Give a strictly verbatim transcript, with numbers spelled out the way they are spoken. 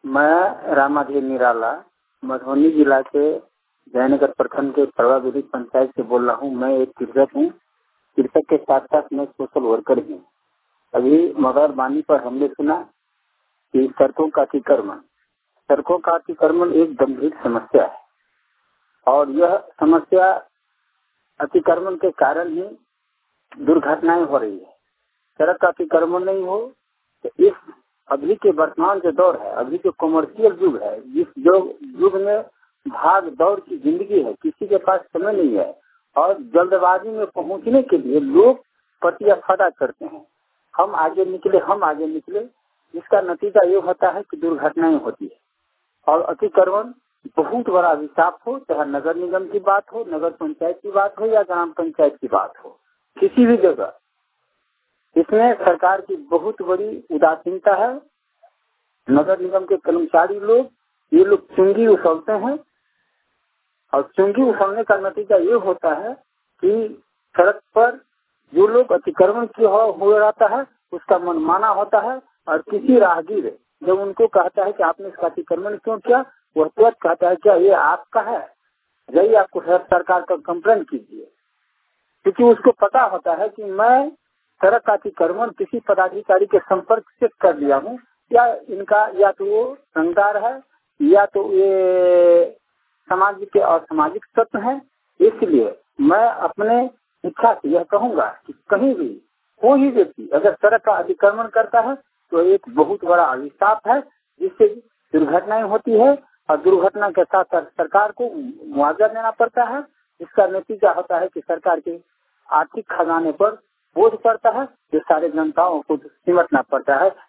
मैं रामाधीर निराला मधुबनी जिला के जयनगर प्रखंड के परवा विधि पंचायत से बोल रहा हूँ। मैं एक कृषक हूँ। कृषक के साथ साथ मैं सोशल वर्कर हूँ। अभी मगर बानी पर हमने सुना कि सड़कों का अतिक्रमण सड़कों का अतिक्रमण एक गंभीर समस्या है और यह समस्या अतिक्रमण के कारण ही दुर्घटनाएं हो रही है। सड़क का अतिक्रमण नहीं हो तो इस अभी के वर्तमान जो दौर है, अभी जो कमर्शियल युग है, जिस जो युग में भाग दौड़ की जिंदगी है, किसी के पास समय नहीं है और जल्दबाजी में पहुंचने के लिए लोग प्रतिस्पर्धा करते हैं। हम आगे निकले हम आगे निकले इसका नतीजा ये होता है कि दुर्घटनाएं होती है और अतिक्रमण बहुत बड़ा अभिशाप हो, चाहे नगर निगम की बात हो, नगर पंचायत की बात हो या ग्राम पंचायत की बात हो, किसी भी जगह इसमें सरकार की बहुत बड़ी उदासीनता है। नगर निगम के कर्मचारी लोग ये लोग चुंगी उछलते हैं और चुंगी उछलने का नतीजा ये होता है कि सड़क पर जो लोग अतिक्रमण किया हुआ रहता है उसका मनमाना होता है और किसी राहगीर जब उनको कहता है कि आपने इसका अतिक्रमण क्यों किया, वह तुरंत कहता है क्या ये आपका है, जाइए आपको सरकार का कंप्लेंट कीजिए। क्योंकि उसको पता होता है कि मैं सड़क का अतिक्रमण किसी पदाधिकारी के संपर्क से कर लिया हूँ, या इनका या तो वो रंगदार है या तो ये समाज के असामाजिक तत्व हैं। इसलिए मैं अपने इच्छा से यह कहूँगा कि कहीं भी कोई व्यक्ति अगर सड़क का अतिक्रमण करता है तो एक बहुत बड़ा अभिशाप है, जिससे दुर्घटनाएं होती है और दुर्घटना के साथ साथ सरकार को मुआवजा देना पड़ता है। इसका नतीजा होता है कि सरकार के आर्थिक खजाने पर बोझ पड़ता है, जो सारे जनताओं को सिमटना पड़ता है।